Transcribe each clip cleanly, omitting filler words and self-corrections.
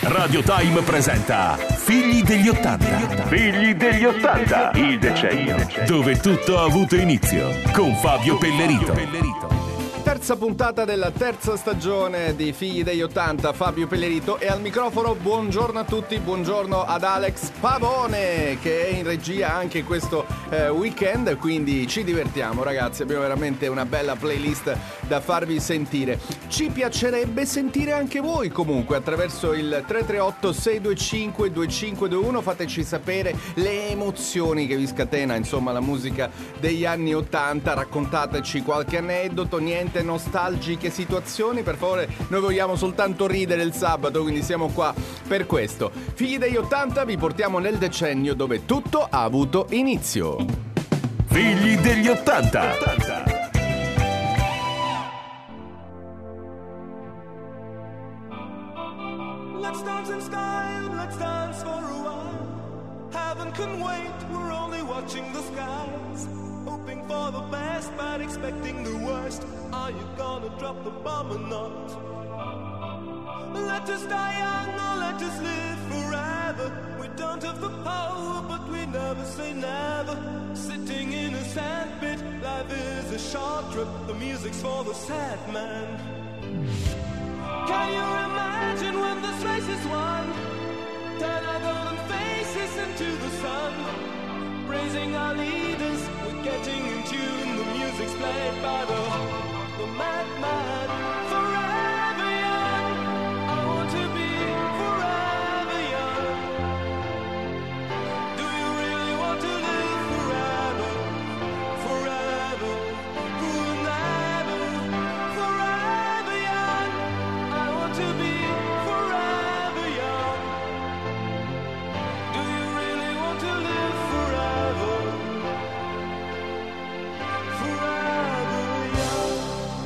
Radio Time presenta Figli degli 80. Figli degli 80, il decennio dove tutto ha avuto inizio, con Fabio Pellerito. Terza puntata della terza stagione di Figli degli 80, Fabio Pellerito e al microfono. Buongiorno a tutti, buongiorno ad Alex Pavone che è in regia anche questo weekend, quindi ci divertiamo ragazzi, abbiamo veramente una bella playlist da farvi sentire. Ci piacerebbe sentire anche voi comunque attraverso il 338 625 2521, fateci sapere le emozioni che vi scatena insomma la musica degli anni 80, raccontateci qualche aneddoto, niente nostalgiche situazioni, per favore, noi vogliamo soltanto ridere il sabato, quindi siamo qua per questo. Figli degli 80, vi portiamo nel decennio dove tutto ha avuto inizio. Figli degli 80. Let's dance in style, let's dance for a while. Heaven can wait, we're only watching the skies. Hoping for the best, but expecting the worst. Are you gonna drop the bomb or not? Let us die young or let us live forever. We don't have the power, but we never say never. Sitting in a sandpit, life is a short trip. The music's for the sad man. Can you imagine when this race is won? Turn our golden faces into the sun. Praising our leaders, we're getting in tune. The music's played by the madman. Forever young, I want to be forever young. Do you really want to live forever? Forever, forever, forever young. I want to be forever young. Do you really want to live forever? Forever young.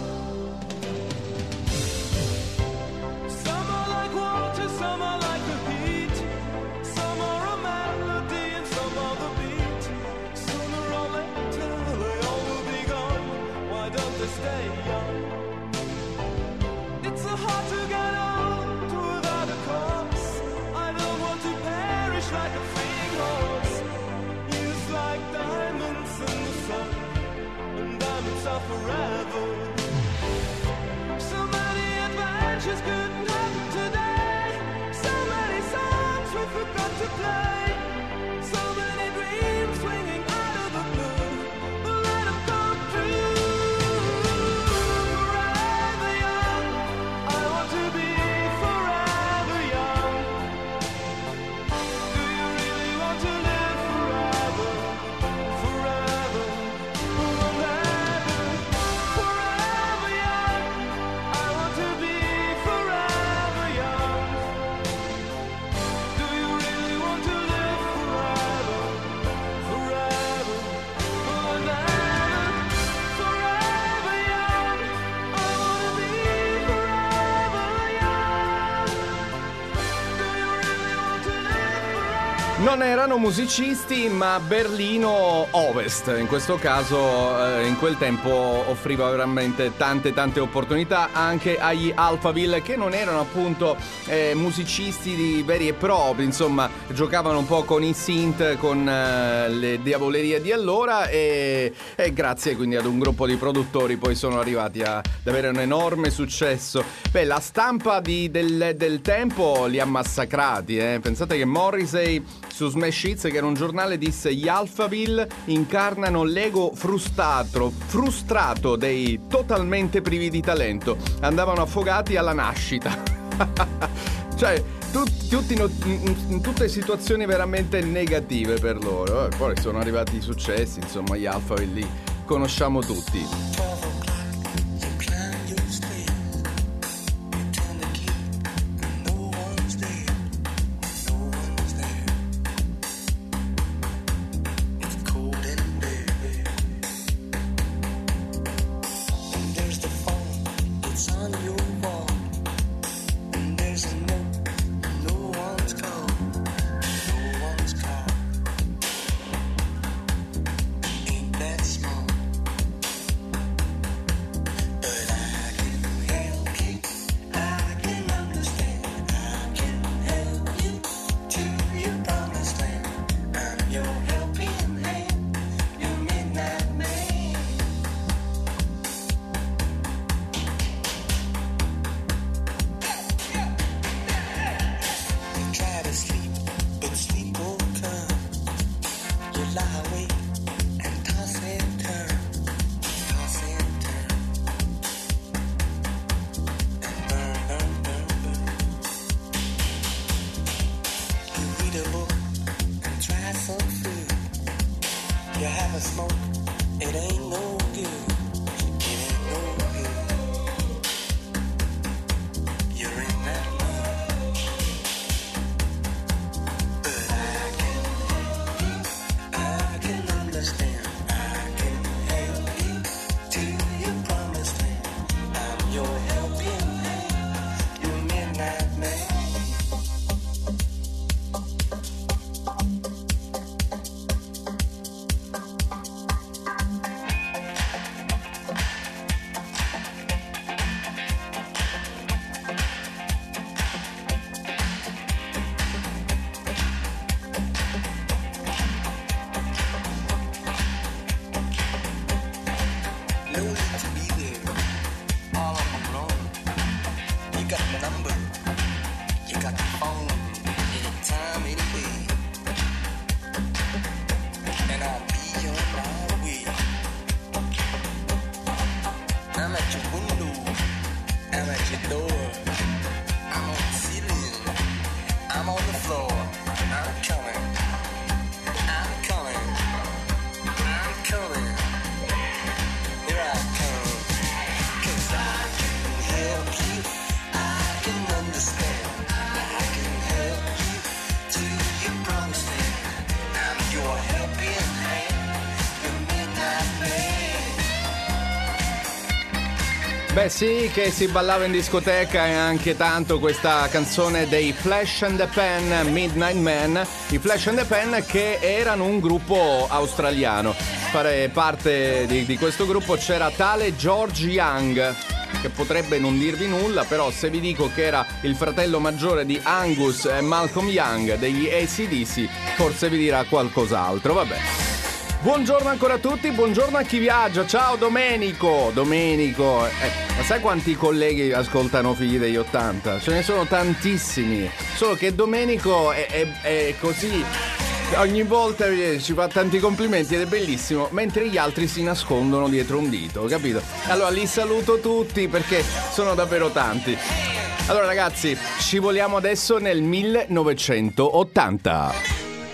Some are like water, some are like the heat. Some are a melody and some are the beat. Sooner or later they all will be gone. Why don't they stay young? It's so hard to get old without a cause. I don't want to perish like a fleeing horse. Used like diamonds in the sun, and diamonds are forever. So many adventures couldn't happen today. So many songs we forgot to play. So many dreams swinging out of the blue. But let them come true. Forever young, I want to be forever young. Do you really want to live forever? Forever, forever, forever young. I want to be forever young. Do you really want to live forever? Forever, forever, forever young. I want to be forever young. Do you really want to live forever? Non erano musicisti ma Berlino Ovest, in questo caso in quel tempo offriva veramente tante opportunità anche agli Alphaville, che non erano appunto musicisti veri e propri, insomma giocavano un po' con i synth, con le diavolerie di allora e grazie quindi ad un gruppo di produttori poi sono arrivati ad avere un enorme successo. Beh, la stampa del tempo li ha massacrati, pensate che Morrissey su Smash Hits, che era un giornale, disse: gli Alphaville incarnano l'ego frustrato dei totalmente privi di talento, andavano affogati alla nascita. Cioè tutti in tutte situazioni veramente negative per loro. Poi sono arrivati i successi, insomma gli Alphaville li conosciamo tutti. got my number, you got the phone, anytime, any day. And I'll be on my way. I'm at your window, I'm at your door. I'm on the ceiling, I'm on the floor. I'm coming, I'm coming, I'm coming. Here I come, 'cause I can help you, I can understand, I can help you to your promised land. I'm your helping hand, the midnight man. Beh sì, che si ballava in discoteca e anche tanto questa canzone dei Flash and the Pan, Midnight Man. I Flash and the Pan che erano un gruppo australiano. Fare parte di questo gruppo c'era tale George Young, che potrebbe non dirvi nulla, però se vi dico che era il fratello maggiore di Angus e Malcolm Young degli AC/DC, forse vi dirà qualcos'altro, vabbè. Buongiorno ancora a tutti, buongiorno a chi viaggia, ciao Domenico, ma sai quanti colleghi ascoltano Figli degli 80? Ce ne sono tantissimi, solo che Domenico è così, ogni volta ci fa tanti complimenti ed è bellissimo, mentre gli altri si nascondono dietro un dito, capito? Allora li saluto tutti perché sono davvero tanti. Allora ragazzi, scivoliamo adesso nel 1980.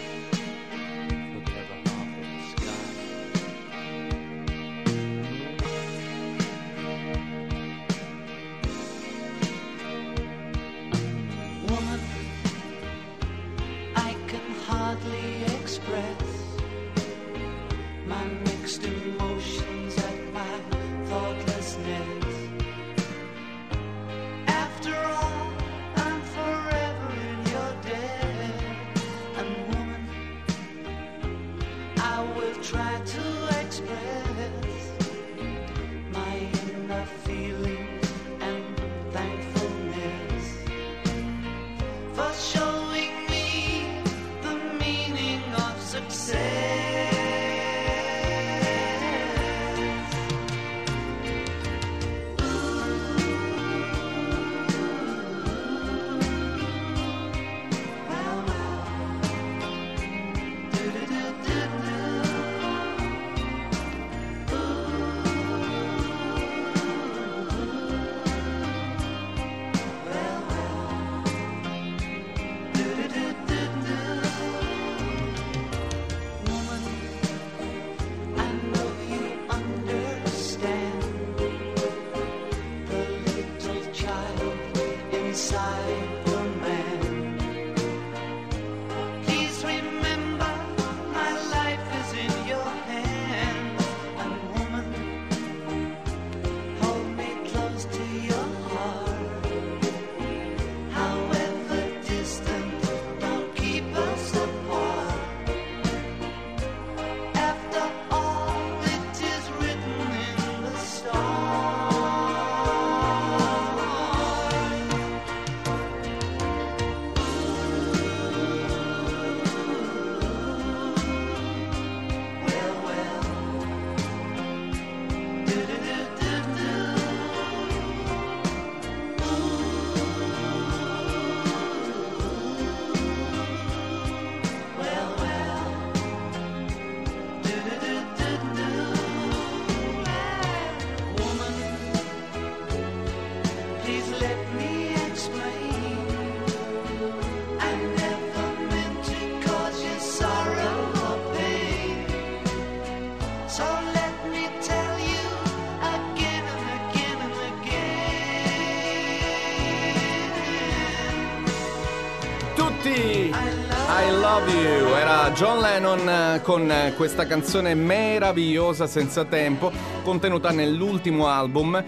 I Love You, era John Lennon con questa canzone meravigliosa senza tempo, contenuta nell'ultimo album,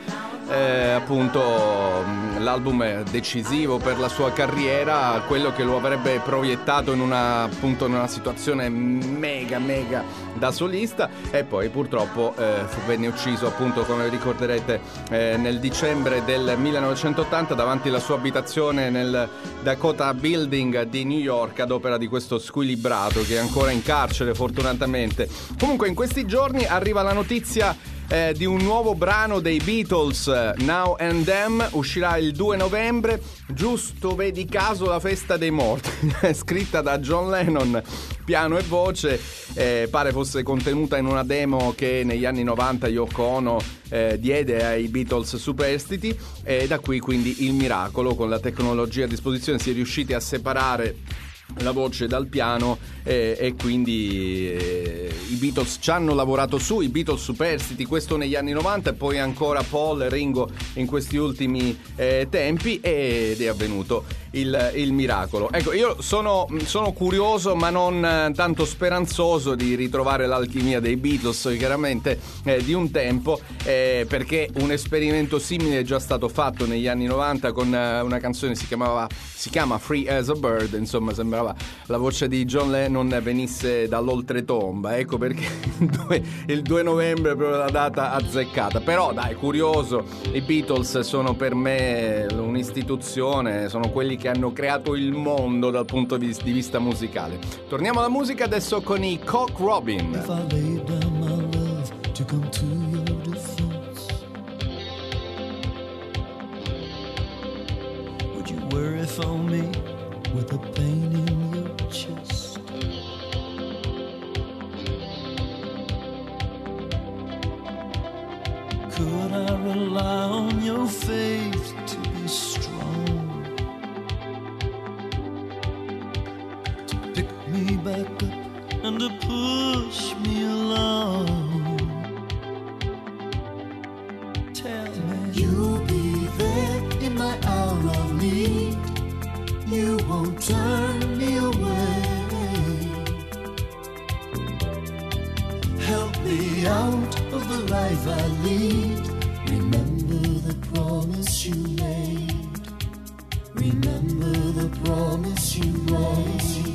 appunto l'album decisivo per la sua carriera, quello che lo avrebbe proiettato in una situazione mega da solista, e poi purtroppo venne ucciso, appunto, come ricorderete, nel dicembre del 1980 davanti alla sua abitazione nel Dakota Building di New York ad opera di questo squilibrato che è ancora in carcere fortunatamente. Comunque in questi giorni arriva la notizia di un nuovo brano dei Beatles, Now and Them, uscirà il 2 novembre, giusto vedi caso la festa dei morti, scritta da John Lennon, piano e voce, pare fosse contenuta in una demo che negli anni 90 Yoko Ono diede ai Beatles superstiti, e da qui quindi il miracolo. Con la tecnologia a disposizione si è riusciti a separare la voce dal piano, e quindi i Beatles ci hanno lavorato su, i Beatles superstiti, questo negli anni 90 e poi ancora Paul e Ringo in questi ultimi tempi, ed è avvenuto il miracolo. Ecco, io sono curioso ma non tanto speranzoso di ritrovare l'alchimia dei Beatles, chiaramente di un tempo, perché un esperimento simile è già stato fatto negli anni 90 con una canzone si chiama Free as a Bird, insomma sembrava la voce di John Lennon venisse dall'oltretomba, ecco perché il 2 novembre è proprio la data azzeccata. Però dai, curioso, i Beatles sono per me un'istituzione, sono quelli che hanno creato il mondo dal punto di vista musicale. Torniamo alla musica adesso con i Cock Robin. If I laid down my love to come to your defense, would you worry for me with a pain in your chest? Could I rely on your faith to be strong, to pick me back up and to push me along? Tell me you'll be there in my hour of need. You won't turn me away. Help me out of the life I lead. Remember the promise you made. Remember the promise you made.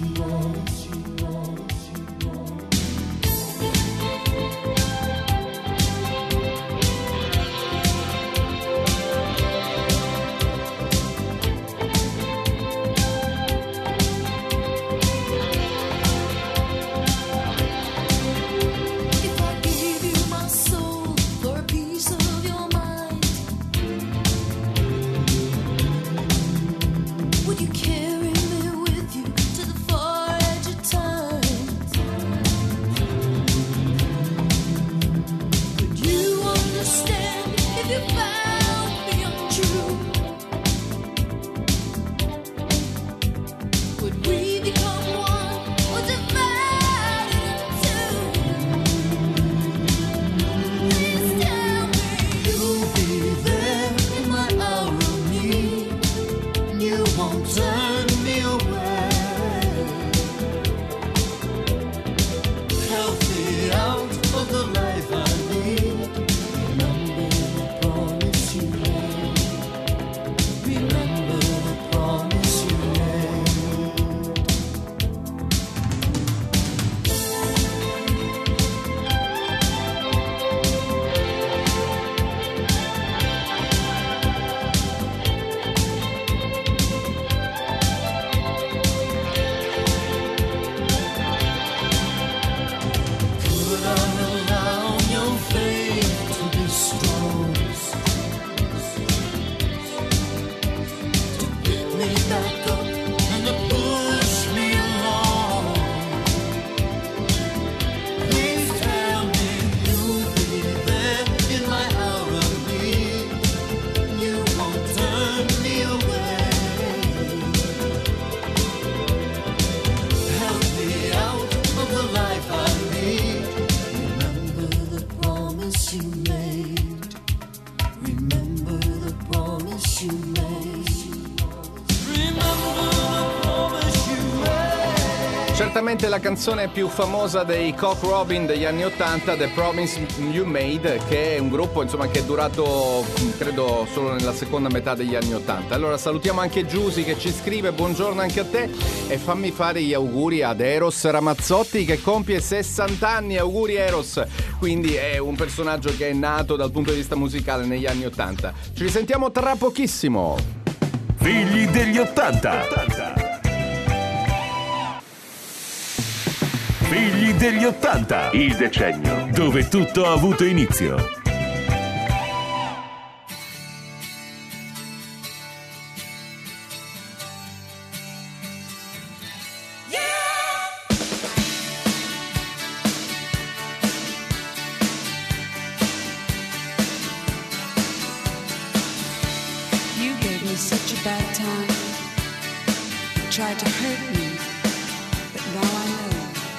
Certamente la canzone più famosa dei Cock Robin degli anni 80, The Promise You Made, che è un gruppo insomma che è durato credo solo nella seconda metà degli anni 80. Allora salutiamo anche Giusy che ci scrive: buongiorno anche a te, e fammi fare gli auguri ad Eros Ramazzotti che compie 60 anni. Auguri Eros. Quindi è un personaggio che è nato dal punto di vista musicale negli anni 80. Ci risentiamo tra pochissimo. Figli degli 80. Figli degli 80, il decennio dove tutto ha avuto inizio. bad time. You tried to hurt me, but now I know.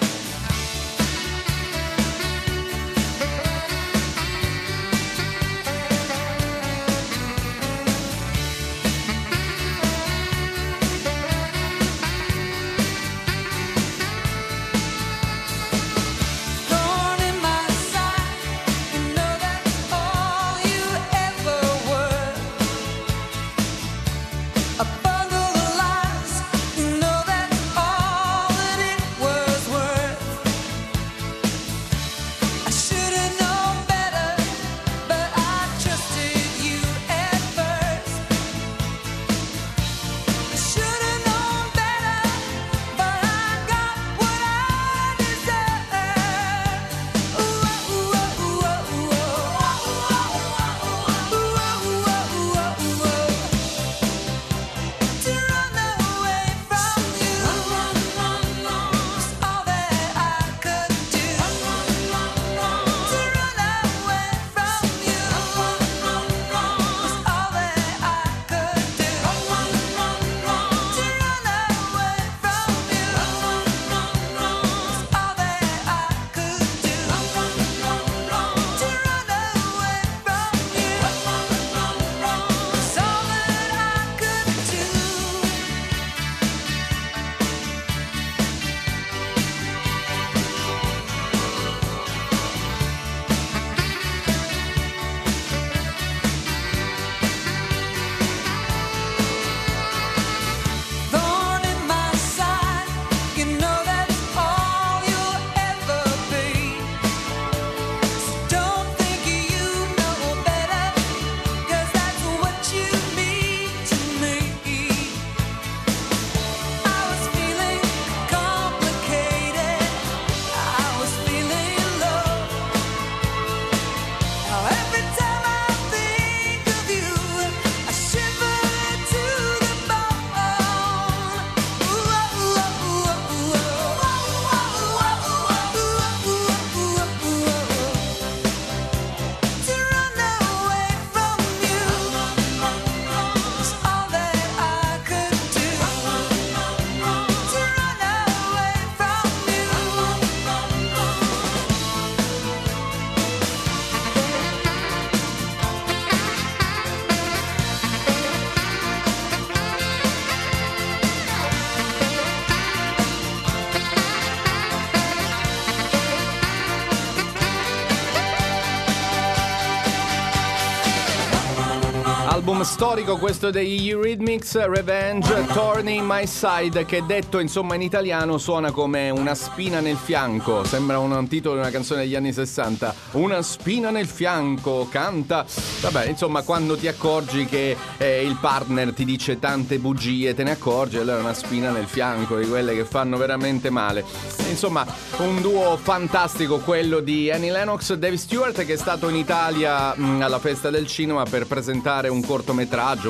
Album storico questo degli Eurythmics, Revenge, Thorn in My Side, che detto insomma in italiano suona come una spina nel fianco, sembra un titolo di una canzone degli anni 60, una spina nel fianco, canta, vabbè insomma quando ti accorgi che il partner ti dice tante bugie te ne accorgi, allora è una spina nel fianco di quelle che fanno veramente male. Insomma un duo fantastico quello di Annie Lennox, Dave Stewart, che è stato in Italia alla Festa del Cinema per presentare un cortometraggio,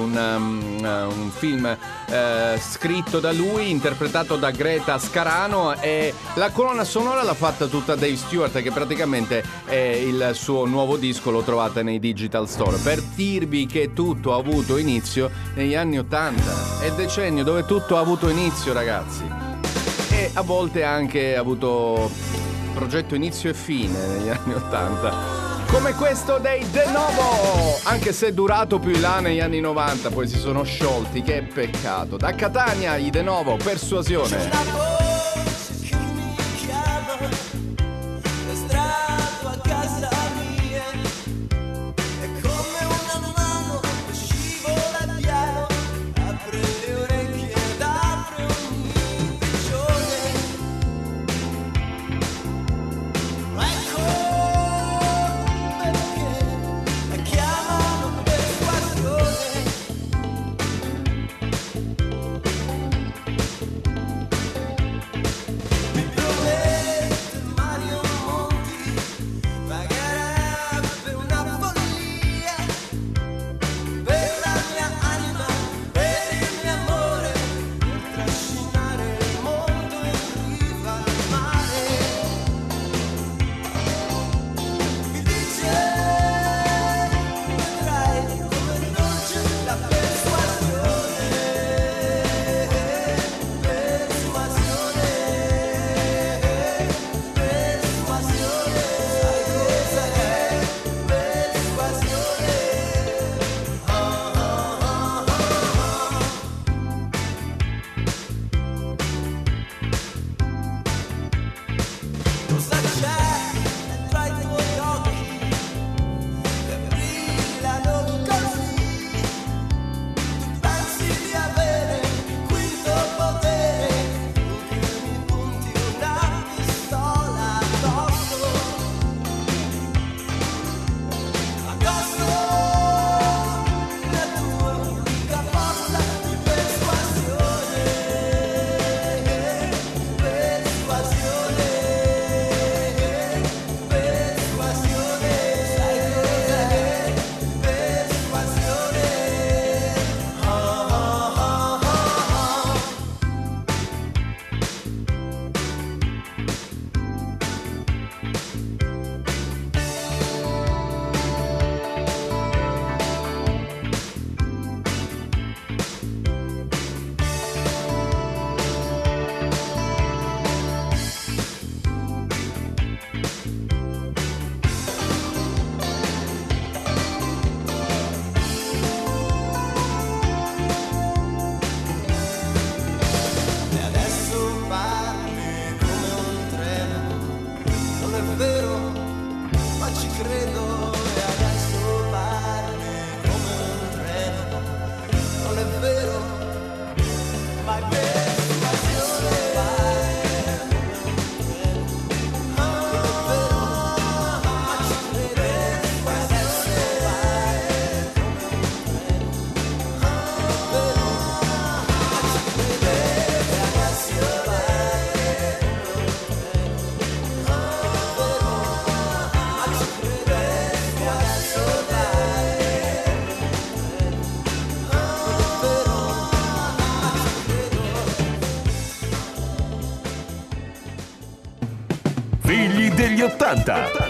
un film scritto da lui, interpretato da Greta Scarano, e la colonna sonora l'ha fatta tutta Dave Stewart, che praticamente è il suo nuovo disco, lo trovate nei digital store, per dirvi che tutto ha avuto inizio negli anni 80, è il decennio dove tutto ha avuto inizio, ragazzi, e a volte anche ha avuto progetto inizio e fine negli anni 80, come questo dei De Novo, anche se è durato più in là negli anni 90, poi si sono sciolti, che peccato. Da Catania i De Novo, Persuasione. degli 80.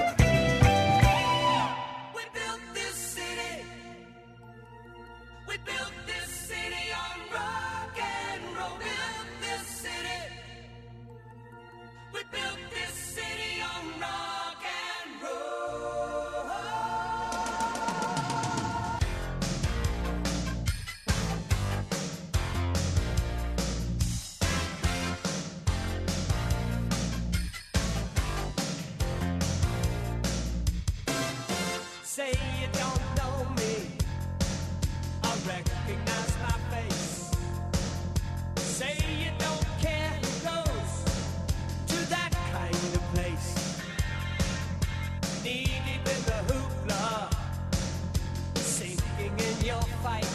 Say you don't know me, I recognize my face. Say you don't care who goes to that kind of place. Knee deep in the hoopla, sinking in your fight.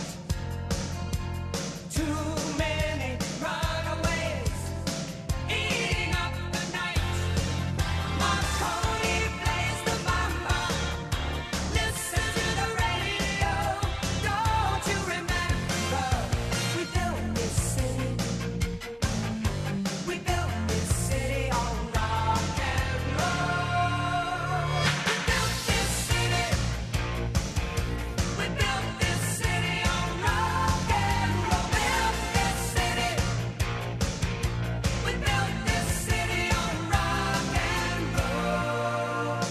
Too many runaways, eating up the night. Marconi plays the mambo. Listen to the radio. Don't you remember? We built this city. We built this city on rock and roll. We built this city. We built this city on rock and roll. Built this city. We built this city on rock and roll.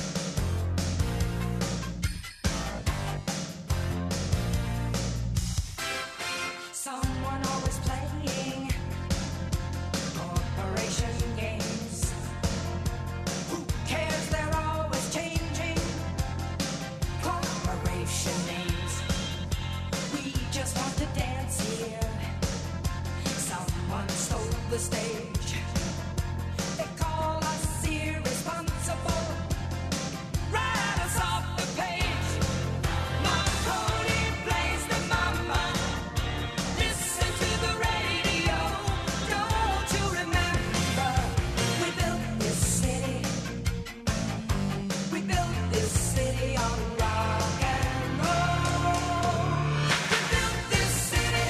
Someone always playing corporation games. Who cares? They're always changing corporation names. We just want to dance here. Someone stole the stage. They call us irresponsible. Write us off the page. Marconi plays the mamma. Listen to the radio. Don't you remember? We built this city. We built this city on rock and roll. We built this city.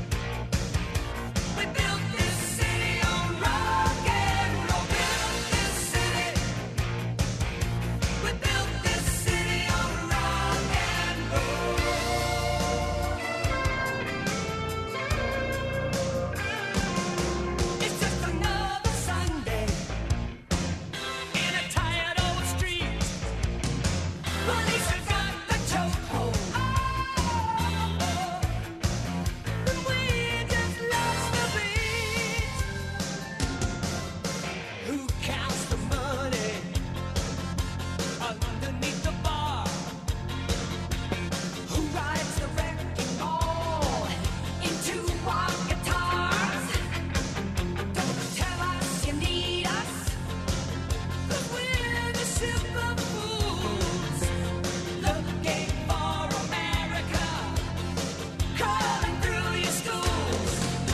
We built this city on rock and roll. Built this city. We built this city on rock and roll. It's just another Sunday in a tired old street. Police have got the chokehold. And we just lost the beat. Who counts the money underneath the bar? Who rides the wrecking ball into our guitars? Don't tell us you need us, 'cause we're the ship of fools, looking for America, crawling through your schools.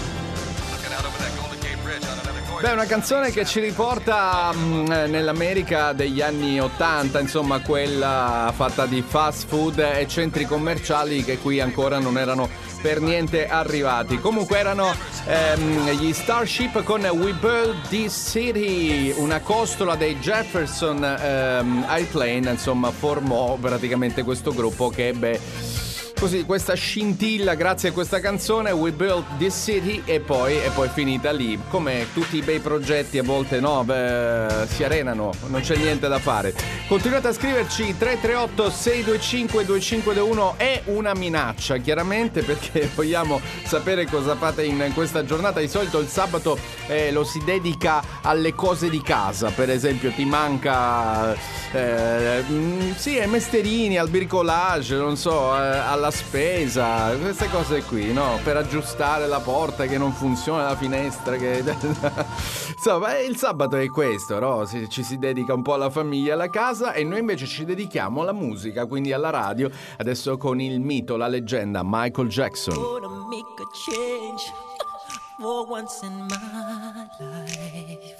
Beh, una canzone che ci riporta nell'America degli anni 80, insomma quella fatta di fast food e centri commerciali che qui ancora non erano per niente arrivati. Comunque erano gli Starship con We Built This City, una costola dei Jefferson Airplane, insomma formò praticamente questo gruppo che ebbe così questa scintilla grazie a questa canzone We Built This City e poi è finita lì. Come tutti i bei progetti a volte si arenano, non c'è niente da fare. Continuate a scriverci 338 625 2521, è una minaccia chiaramente, perché vogliamo sapere cosa fate in questa giornata. Di solito il sabato lo si dedica alle cose di casa, per esempio ti manca sì, ai mestierini, al bricolage, non so, alla spesa, queste cose qui, no? Per aggiustare la porta che non funziona, la finestra che insomma il sabato è questo, no? Ci si dedica un po' alla famiglia, alla casa, e noi invece ci dedichiamo alla musica, quindi alla radio, adesso con il mito, la leggenda Michael Jackson. Gonna make a change for once in my life.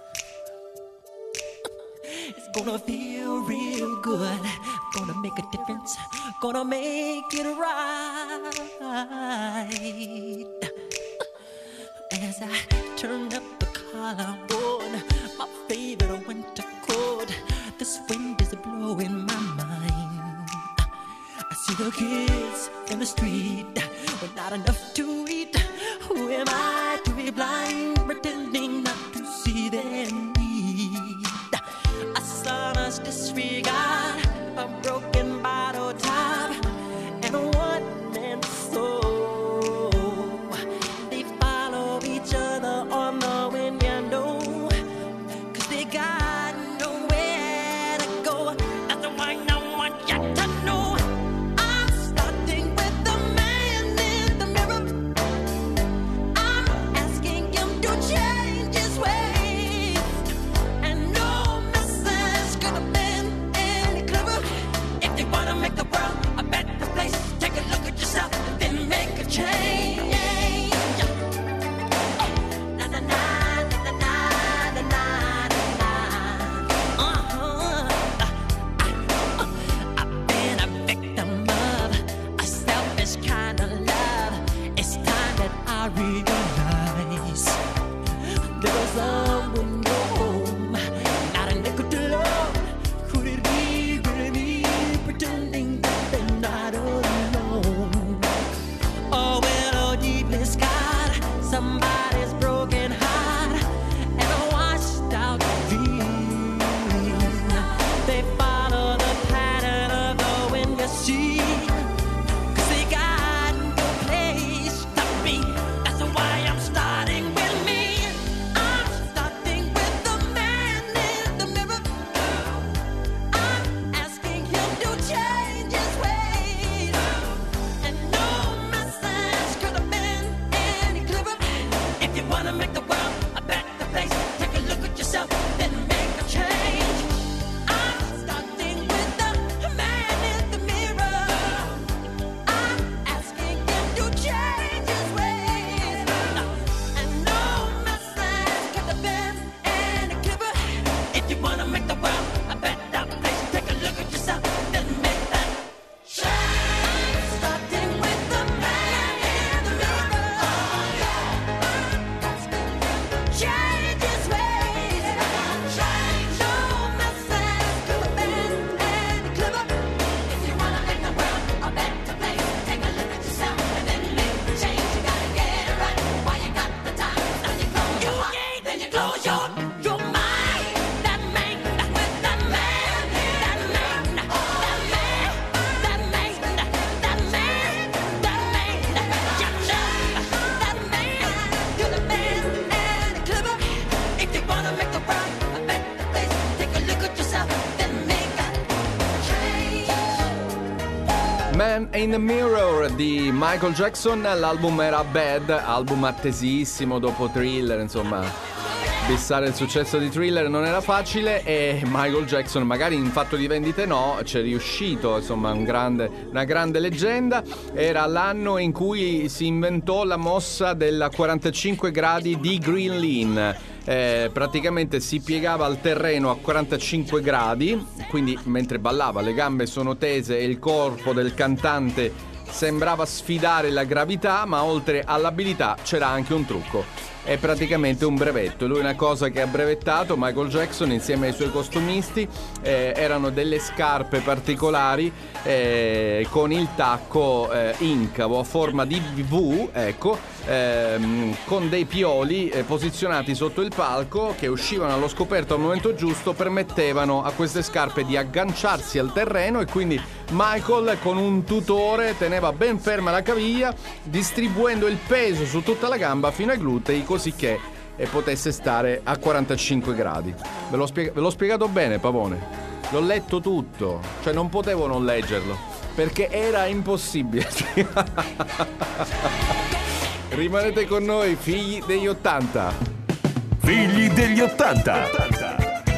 It's gonna feel real good. Gonna make a difference. Gonna make it right. As I turn up the collar on my favorite winter am I to be blind, pretending not to see their need? A sonorous disregard, a broken bottle top, and a one-man soul. They follow each other on the wind, you know, 'cause they got nowhere to go. That's why I want you to know I'm starting with the man in the mirror. I'm asking him to change his ways, and no message could have been any clearer. If you wanna make the world a better place, take a look at yourself and then make a change. Oh, na na na na na na na na. I've been a victim of a selfish kind of love. It's time that I realize there was someone home, not a nickel to love. Could it be really me pretending that they're not alone? Oh, well, oh, deeply scarred, somebody's broken heart and a washed out dream. They follow the pattern of the wind, you see, 'cause they got no place to be. That's why I'm starting with me. I'm starting with the man in the mirror. I'm asking him to change his ways, and no message could have been any clearer. If you wanna make the world a better place, take a look at yourself, then make a change. I'm starting with the man in the mirror. I'm asking him to change his ways, and no message could have been any clearer. If you wanna make the world a better place, take a look at yourself, then make that change. I'm starting with the man in the mirror. I'm asking him to change his ways. No message could have been any clearer. If you wanna make the world a better place, take a look at yourself and then make the change. You gotta get it right while you got the time. Now you close your heart, then you close your mind. That man, with that man, that man, that man, that man, that man, that man, you know that man could have been any clearer. If you wanna make the world a better place, take a look at yourself, then make a change. Man in the Mirror di Michael Jackson. L'album era Bad, album attesissimo dopo Thriller, insomma. Bissare il successo di Thriller non era facile e Michael Jackson, magari in fatto di vendite no, c'è riuscito, insomma, una grande leggenda. Era l'anno in cui si inventò la mossa della 45 gradi di Green Lean. Praticamente si piegava al terreno a 45 gradi, quindi mentre ballava le gambe sono tese e il corpo del cantante sembrava sfidare la gravità, ma oltre all'abilità c'era anche un trucco. È praticamente un brevetto. Lui una cosa che ha brevettato, Michael Jackson, insieme ai suoi costumisti, erano delle scarpe particolari con il tacco incavo a forma di V, ecco, con dei pioli posizionati sotto il palco che uscivano allo scoperto al momento giusto, permettevano a queste scarpe di agganciarsi al terreno e quindi Michael con un tutore teneva ben ferma la caviglia, distribuendo il peso su tutta la gamba fino ai glutei, così che potesse stare a 45 gradi. Ve l'ho spiegato bene, Pavone? L'ho letto tutto, cioè non potevo non leggerlo, perché era impossibile. Rimanete con noi, figli degli 80. Figli degli 80.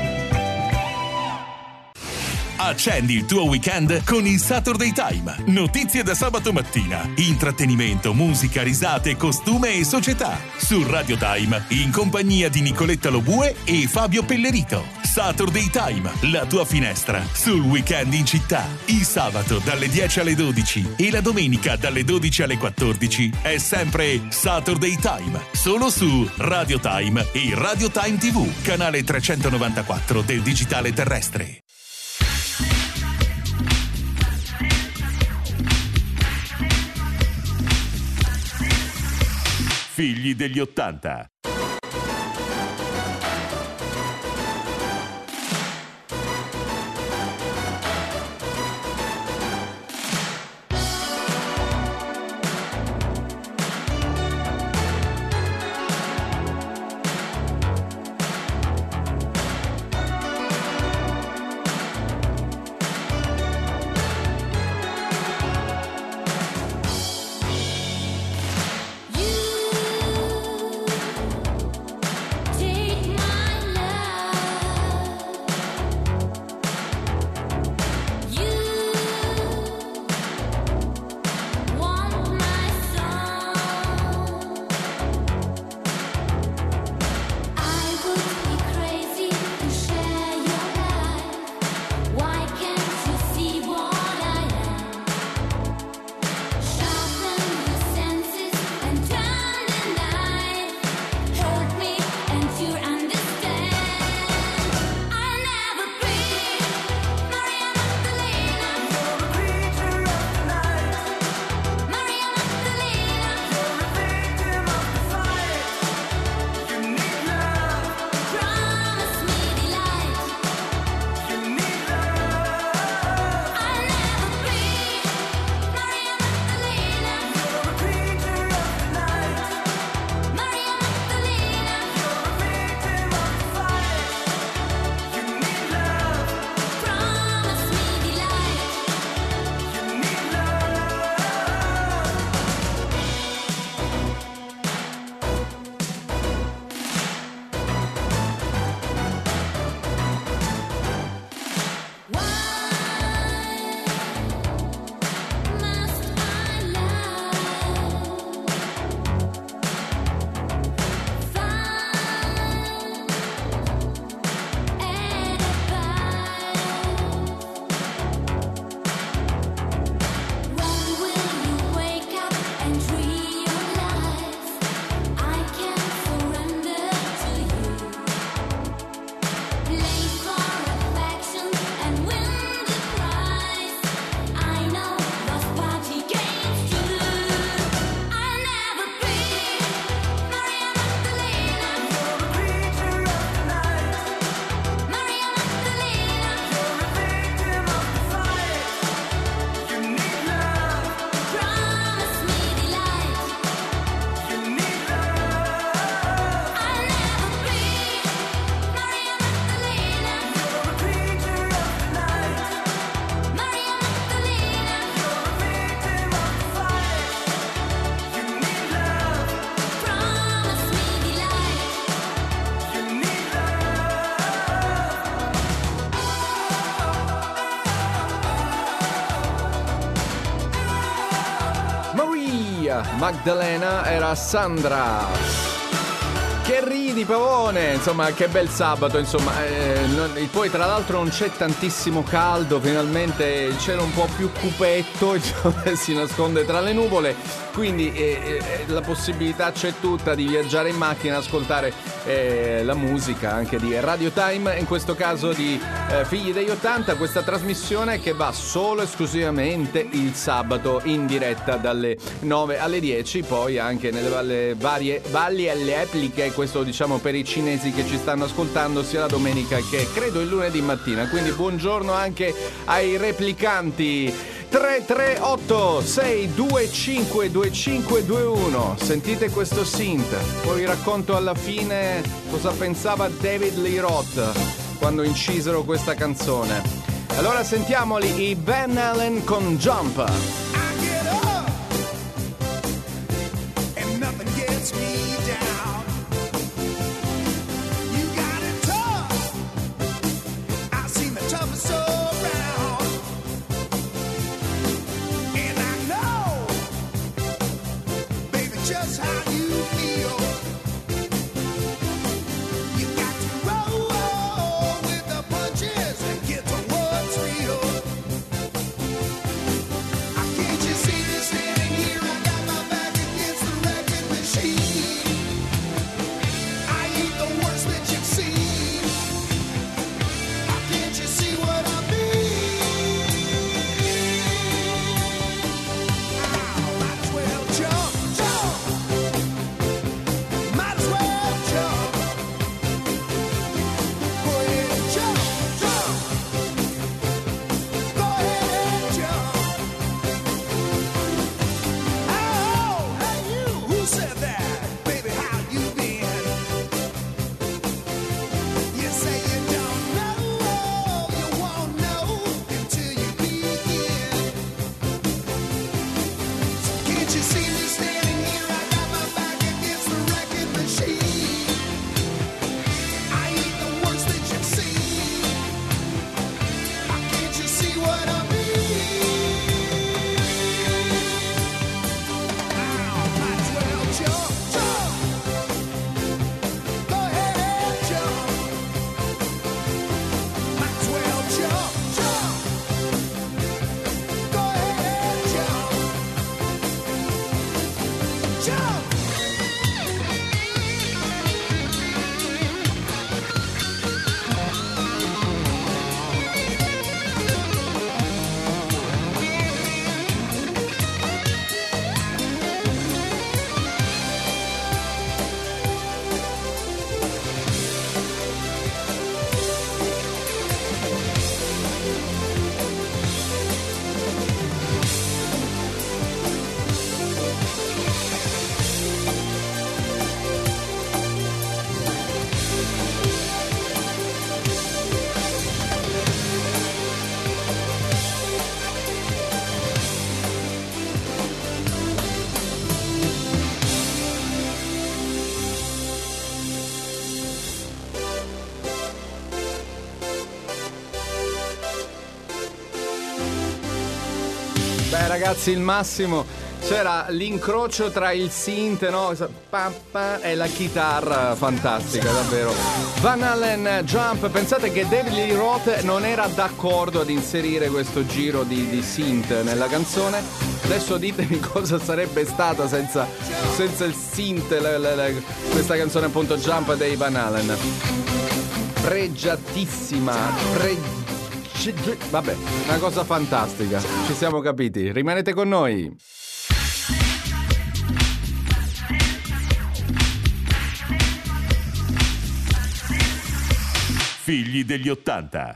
Accendi il tuo weekend con il Saturday Time. Notizie da sabato mattina, intrattenimento, musica, risate, costume e società. Su Radio Time, in compagnia di Nicoletta Lobue e Fabio Pellerito. Saturday Time, la tua finestra sul weekend in città. Il sabato dalle 10 alle 12 e la domenica dalle 12 alle 14 è sempre Saturday Time. Solo su Radio Time e Radio Time TV, canale 394 del digitale terrestre. Figli degli 80. Magdalena era Sandra. Che ridi, pavone! Insomma, che bel sabato, insomma. Poi tra l'altro non c'è tantissimo caldo, finalmente il cielo un po' più cupetto, insomma, si nasconde tra le nuvole, quindi la possibilità c'è tutta di viaggiare in macchina, ascoltare la musica anche di Radio Time, in questo caso di Figli degli 80, questa trasmissione che va solo esclusivamente il sabato in diretta dalle 9 alle 10, poi anche nelle varie valli e le appliche, questo diciamo per i cinesi che ci stanno ascoltando, sia la domenica che credo il lunedì mattina, quindi buongiorno anche ai replicanti. 338 625 2521. Sentite questo synth, poi vi racconto alla fine cosa pensava David Lee Roth quando incisero questa canzone. Allora sentiamoli, i Van Halen con Jump. I can't Beh ragazzi, il massimo. C'era l'incrocio tra il synth, no? E la chitarra fantastica, davvero. Van Halen, Jump. Pensate che David Lee Roth non era d'accordo ad inserire questo giro di synth nella canzone. Adesso ditemi cosa sarebbe stata senza il synth questa canzone, appunto, Jump dei Van Halen. Pregiatissima, vabbè, una cosa fantastica. Ci siamo capiti. Rimanete con noi. Figli degli 80.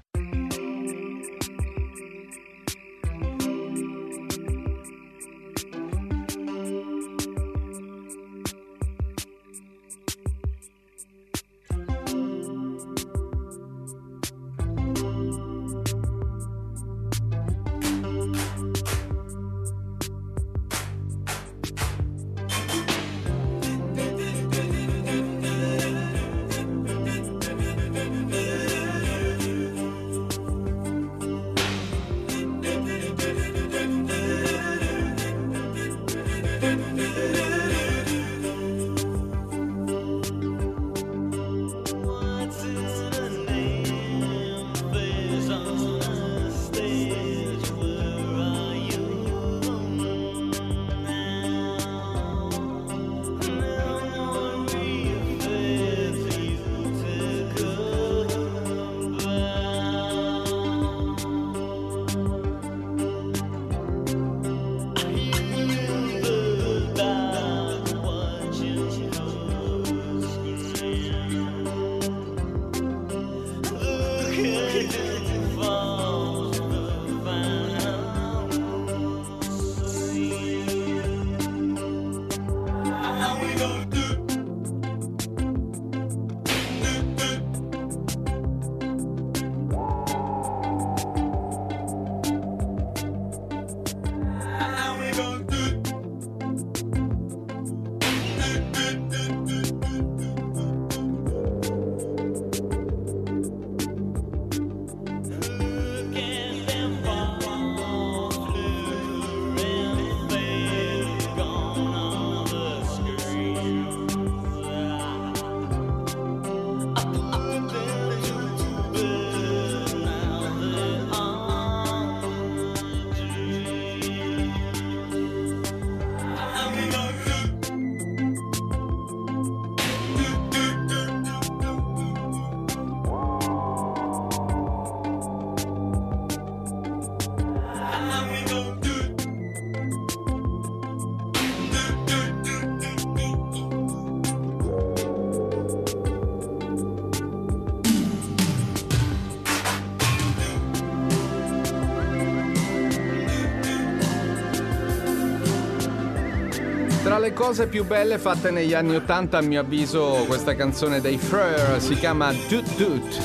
Tra le cose più belle fatte negli anni 80, a mio avviso, questa canzone dei Frere si chiama Doot Doot.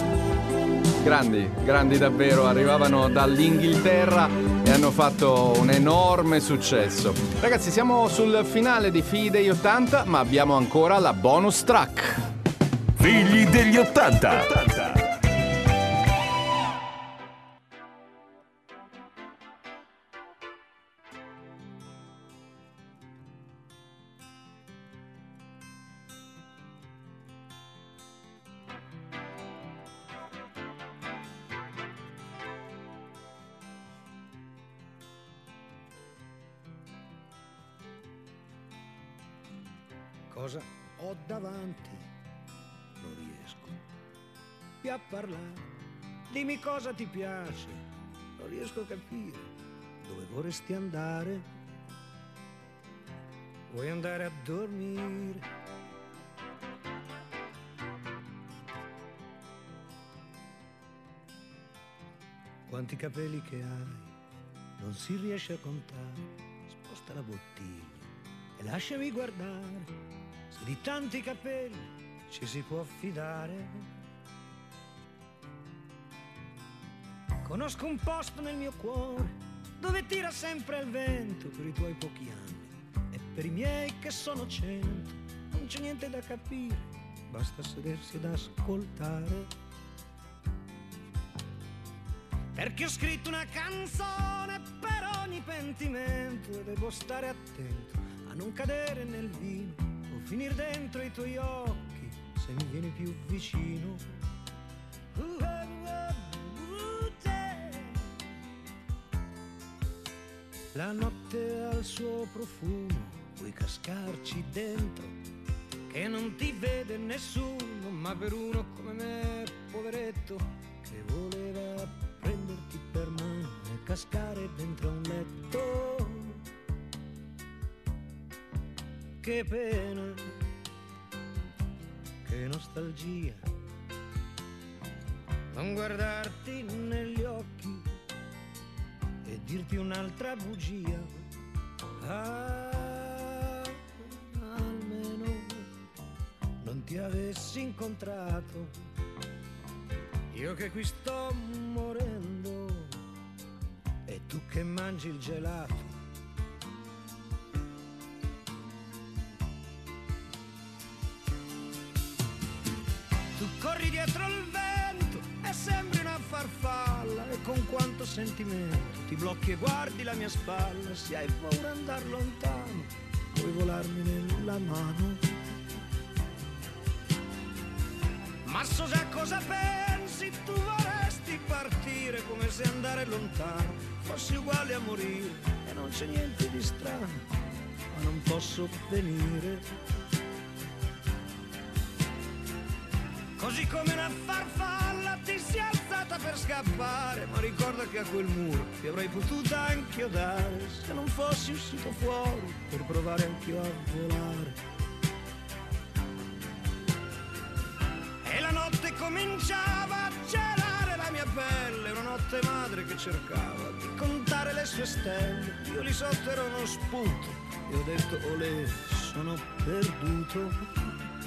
Grandi davvero, arrivavano dall'Inghilterra e hanno fatto un enorme successo. Ragazzi, siamo sul finale di Figli degli 80, ma abbiamo ancora la bonus track. Figli degli 80. Cosa ho davanti? Non riesco più a parlare. Dimmi cosa ti piace. Non riesco a capire dove vorresti andare. Vuoi andare a dormire? Quanti capelli che hai non si riesce a contare. Sposta la bottiglia e lasciami guardare. Se di tanti capelli ci si può fidare. Conosco un posto nel mio cuore dove tira sempre il vento per i tuoi pochi anni e per i miei che sono 100. Non c'è niente da capire, basta sedersi ed ascoltare. Perché ho scritto una canzone per ogni pentimento e devo stare attento a non cadere nel vino o finir dentro i tuoi occhi se mi vieni più vicino. La notte ha il suo profumo, vuoi cascarci dentro, che non ti vede nessuno, ma per uno come me, poveretto, che voleva prenderti per mano e cascare dentro un letto. Che pena, che nostalgia, non guardarti negli occhi e dirti un'altra bugia. Almeno non ti avessi incontrato, io che qui sto morendo e tu che mangi il gelato. Tu corri dietro il vento e sembri una farfalla, e con quanto sentimento ti blocchi e guardi la mia spalla. Se hai paura di andar lontano, puoi volarmi nella mano. Ma so già cosa pensi, tu vorresti partire come se andare lontano fossi uguale a morire, e non c'è niente di strano, ma non posso venire. Così come una farfalla ti sei alzata per scappare, ma ricorda che a quel muro ti avrei potuto inchiodare se non fossi uscito fuori per provare anch'io a volare. E la notte cominciava a gelare la mia pelle, una notte madre che cercava di contare le sue stelle. Io lì sotto ero uno spunto e ho detto olè, sono perduto.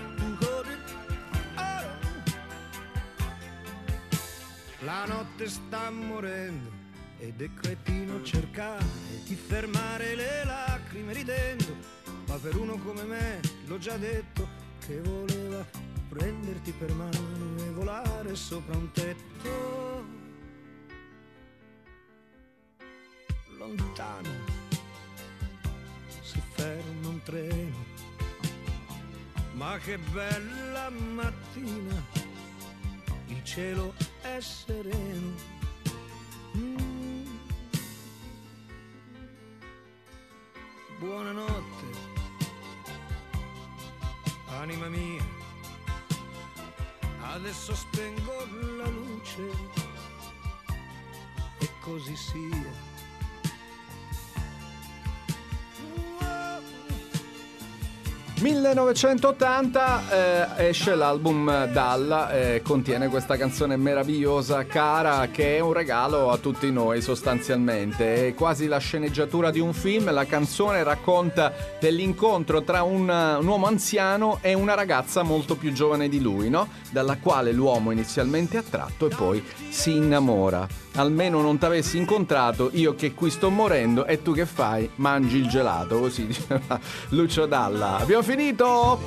La notte sta morendo ed è cretino cercare di fermare le lacrime ridendo, ma per uno come me, l'ho già detto, che voleva prenderti per mano e volare sopra un tetto. Lontano si ferma un treno, ma che bella mattina, il cielo è sereno. Buonanotte, anima mia, adesso spengo la luce e così sia. 1980 esce l'album Dalla, contiene questa canzone meravigliosa, Cara, che è un regalo a tutti noi sostanzialmente. È quasi la sceneggiatura di un film. La canzone racconta dell'incontro tra un uomo anziano e una ragazza molto più giovane di lui, no? Dalla quale l'uomo inizialmente è attratto e poi si innamora. Almeno non t'avessi incontrato, io che qui sto morendo, e tu che fai? Mangi il gelato, così diceva Lucio Dalla. Abbiamo finito,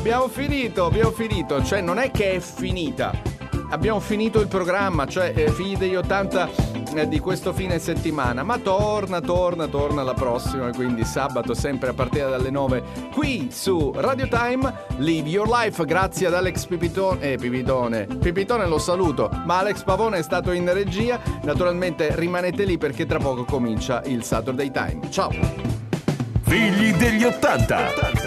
cioè non è che è finita, abbiamo finito il programma, cioè finite gli 80 di questo fine settimana, ma torna la prossima, quindi sabato sempre a partire dalle 9 qui su Radio Time. Live Your Life, grazie ad Alex Pipitone lo saluto, ma Alex Pavone è stato in regia. Naturalmente rimanete lì perché tra poco comincia il Saturday Time. Ciao. Figli degli 80.